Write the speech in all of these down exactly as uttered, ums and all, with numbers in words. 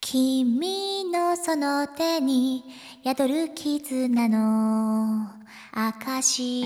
君のその手に宿る絆の証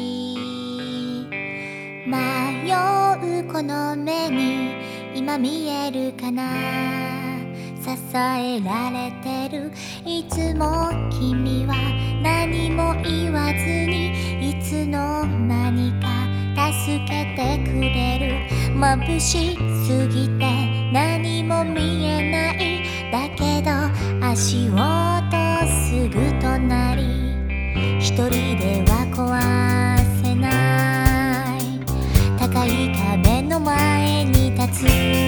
迷うこの目に今見えるかな支えられてるいつも君は何も言わずにいつの間にか助けてくれる眩しすぎて何も見えないだけど足音すぐ隣一人では壊せない高い壁の前に立つ